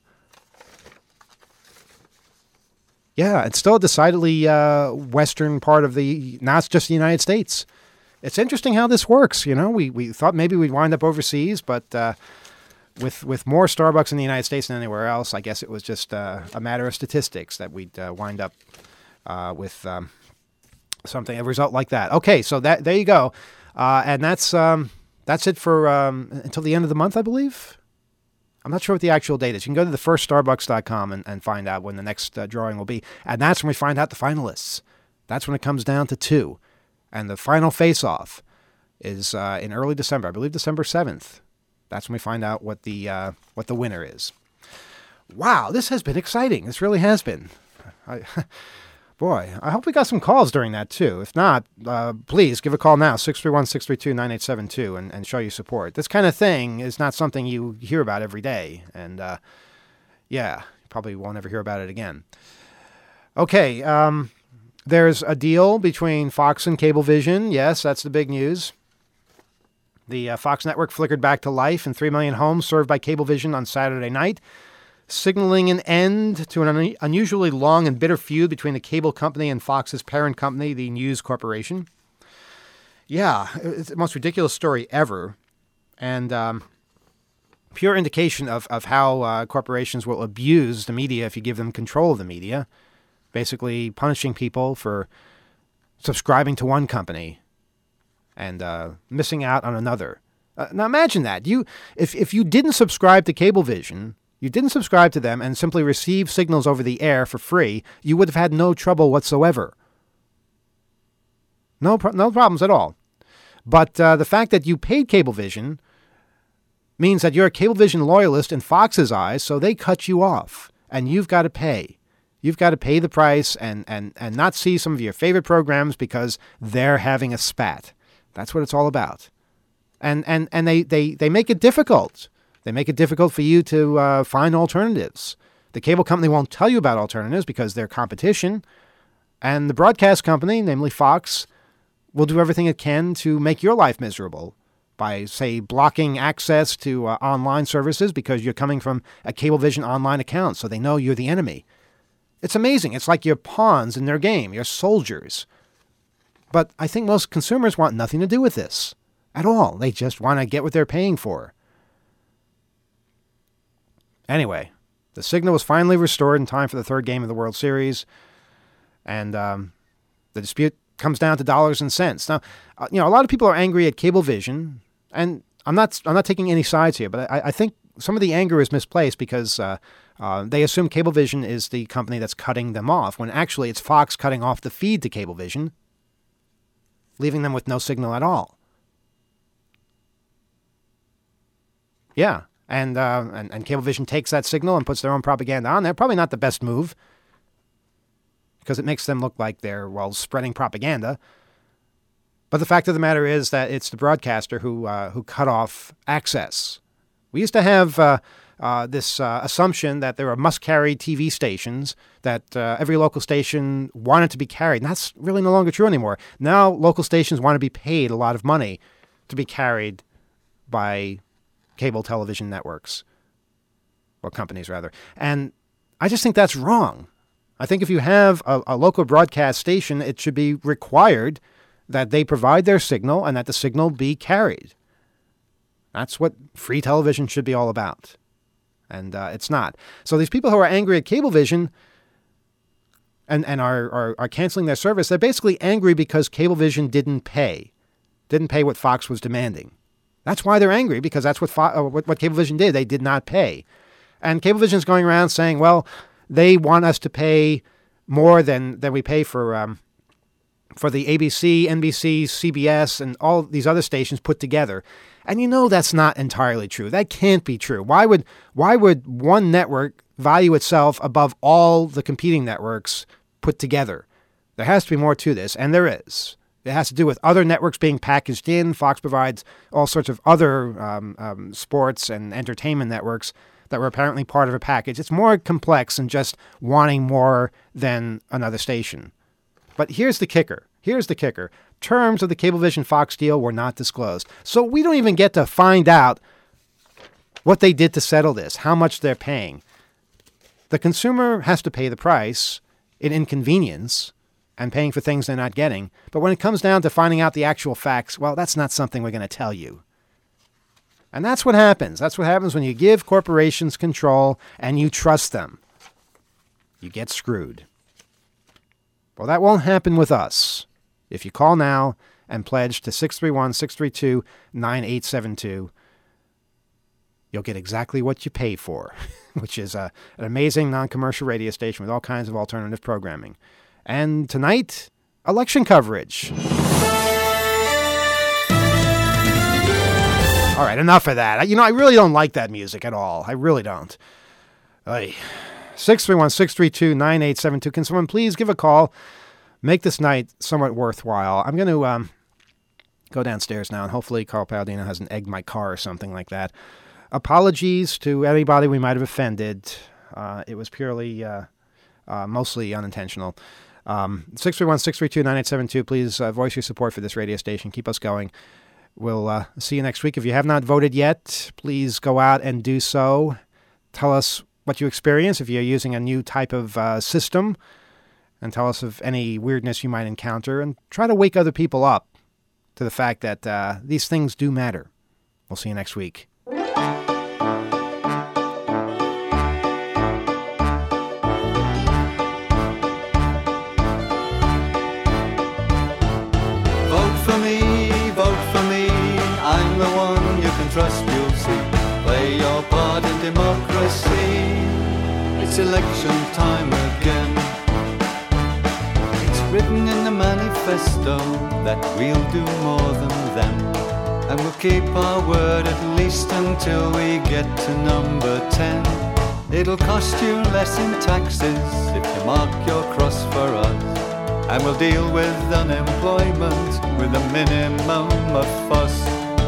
Speaker 2: Yeah, it's still a decidedly uh, western part of the, not just the United States. It's interesting how this works. You know, we, we thought maybe we'd wind up overseas, but uh, with with more Starbucks in the United States than anywhere else, I guess it was just uh, a matter of statistics that we'd uh, wind up uh, with um, something, a result like that. Okay, so that there you go. Uh, and that's um, that's it for um, until the end of the month, I believe. I'm not sure what the actual date is. You can go to the first starbucks dot com and, and find out when the next uh, drawing will be. And that's when we find out the finalists. That's when it comes down to two. And the final face-off is uh, in early December. I believe December seventh. That's when we find out what the uh, what the winner is. Wow, this has been exciting. This really has been. I, Boy, I hope we got some calls during that, too. If not, uh, please give a call now, six three one, six three two, nine eight seven two, and, and show your support. This kind of thing is not something you hear about every day. And, uh, yeah, you probably won't ever hear about it again. Okay, um, there's a deal between Fox and Cablevision. Yes, that's the big news. The uh, Fox network flickered back to life in three million homes served by Cablevision on Saturday night, signaling an end to an un- unusually long and bitter feud between the cable company and Fox's parent company, the News Corporation. Yeah, it's the most ridiculous story ever, and um, pure indication of, of how uh, corporations will abuse the media if you give them control of the media, basically punishing people for subscribing to one company and uh, missing out on another. Uh, now imagine that. You, if, if you didn't subscribe to Cablevision, you didn't subscribe to them and simply receive signals over the air for free, you would have had no trouble whatsoever. No, pro- no problems at all. But uh, the fact that you paid Cablevision means that you're a Cablevision loyalist in Fox's eyes, so they cut you off, and you've got to pay. You've got to pay the price and, and, and not see some of your favorite programs because they're having a spat. That's what it's all about. And and, and they, they, they make it difficult. They make it difficult for you to uh, find alternatives. The cable company won't tell you about alternatives because they're competition. And the broadcast company, namely Fox, will do everything it can to make your life miserable by, say, blocking access to uh, online services because you're coming from a Cablevision online account, so they know you're the enemy. It's amazing. It's like you're pawns in their game. You're soldiers. But I think most consumers want nothing to do with this at all. They just want to get what they're paying for. Anyway, the signal was finally restored in time for the third game of the World Series, and um, the dispute comes down to dollars and cents. Now, uh, you know, a lot of people are angry at Cablevision, and I'm not I'm not taking any sides here, but I, I think some of the anger is misplaced because uh, uh, they assume Cablevision is the company that's cutting them off, when actually it's Fox cutting off the feed to Cablevision, leaving them with no signal at all. Yeah. And, uh, and and Cablevision takes that signal and puts their own propaganda on there. Probably not the best move because it makes them look like they're, well, spreading propaganda. But the fact of the matter is that it's the broadcaster who uh, who cut off access. We used to have uh, uh, this uh, assumption that there are must-carry T V stations, that uh, every local station wanted to be carried. And that's really no longer true anymore. Now local stations want to be paid a lot of money to be carried by cable television networks, or companies rather. And I just think that's wrong. I think if you have a, a local broadcast station, it should be required that they provide their signal and that the signal be carried. That's what free television should be all about. And uh, it's not. So these people who are angry at Cablevision and, and are, are, are canceling their service, they're basically angry because Cablevision didn't pay, didn't pay what Fox was demanding. That's why they're angry, because that's what, Fo- what what Cablevision did. They did not pay. And Cablevision's going around saying, well, they want us to pay more than, than we pay for um, for the A B C, N B C, C B S, and all these other stations put together. And you know that's not entirely true. That can't be true. Why would why would one network value itself above all the competing networks put together? There has to be more to this, and there is. It has to do with other networks being packaged in. Fox provides all sorts of other um, um, sports and entertainment networks that were apparently part of a package. It's more complex than just wanting more than another station. But here's the kicker. Here's the kicker. Terms of the Cablevision-Fox deal were not disclosed. So we don't even get to find out what they did to settle this, how much they're paying. The consumer has to pay the price in inconvenience and paying for things they're not getting. But when it comes down to finding out the actual facts, well, that's not something we're going to tell you. And that's what happens. That's what happens when you give corporations control and you trust them. You get screwed. Well, that won't happen with us. If you call now and pledge to six three one, six three two, nine eight seven two, you'll get exactly what you pay for, which is a, an amazing non-commercial radio station with all kinds of alternative programming. And tonight, election coverage. All right, enough of that. You know, I really don't like that music at all. I really don't. Oy. six three one, six three two, nine eight seven two. Can someone please give a call? Make this night somewhat worthwhile. I'm going to um, go downstairs now, and hopefully Carl Paladino hasn't egged my car or something like that. Apologies to anybody we might have offended. Uh, it was purely, uh, uh, mostly unintentional. Um, six three one, six three two, nine eight seven two. Please uh, voice your support for this radio station. Keep us going. We'll uh, see you next week. If you have not voted yet, please go out and do so. Tell us what you experience if you're using a new type of uh, system, and tell us of any weirdness you might encounter, and try to wake other people up to the fact that uh, these things do matter. We'll see you next week.
Speaker 4: Trust, you'll see. Play your part in democracy. It's election time again. It's written in the manifesto that we'll do more than them, and we'll keep our word at least until we get to number ten. It'll cost you less in taxes if you mark your cross for us, and we'll deal with unemployment with a minimum of fuss.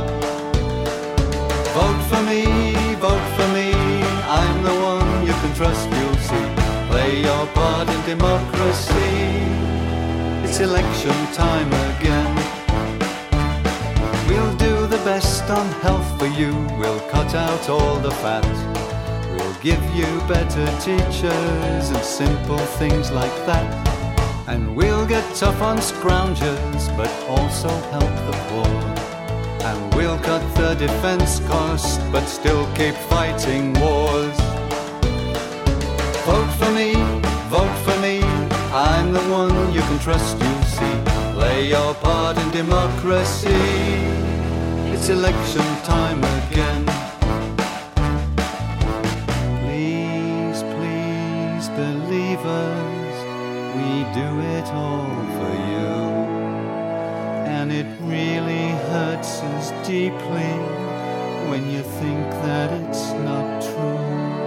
Speaker 4: Vote for me, vote for me, I'm the one you can trust, you'll see. Play your part in democracy, it's election time again. We'll do the best on health for you, we'll cut out all the fat. We'll give you better teachers and simple things like that. And we'll get tough on scroungers, but also help the poor. And we'll cut the defense cost, but still keep fighting wars. Vote for me, vote for me, I'm the one you can trust, you'll see. Play your part in democracy, it's election time again. Please, please believe us, we do it all for you. And it really hurts us deeply when you think that it's not true.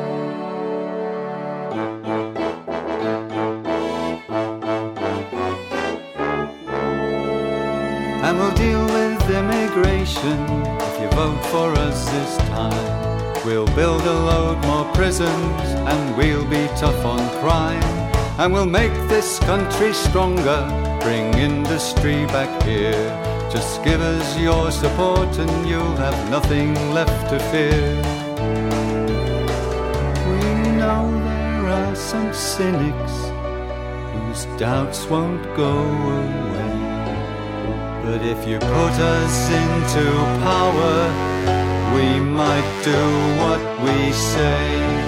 Speaker 4: And we'll deal with immigration if you vote for us this time. We'll build a load more prisons and we'll be tough on crime. And we'll make this country stronger, bring industry back here. Just give us your support and you'll have nothing left to fear. We know there are some cynics whose doubts won't go away. But if you put us into power, we might do what we say.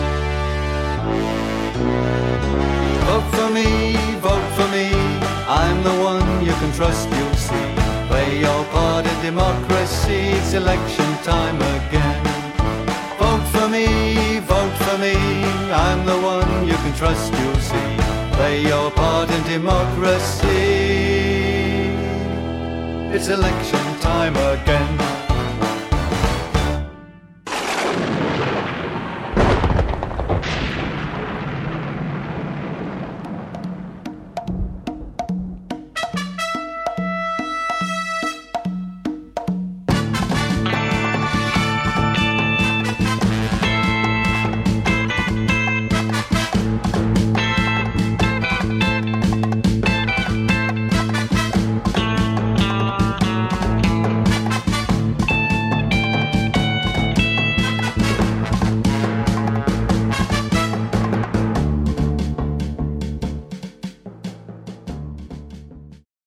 Speaker 4: Vote for me, vote for me, I'm the one you can trust, you'll see. Play your part in democracy, it's election time again. Vote for me, vote for me, I'm the one you can trust, you'll see. Play your part in democracy, it's election time again.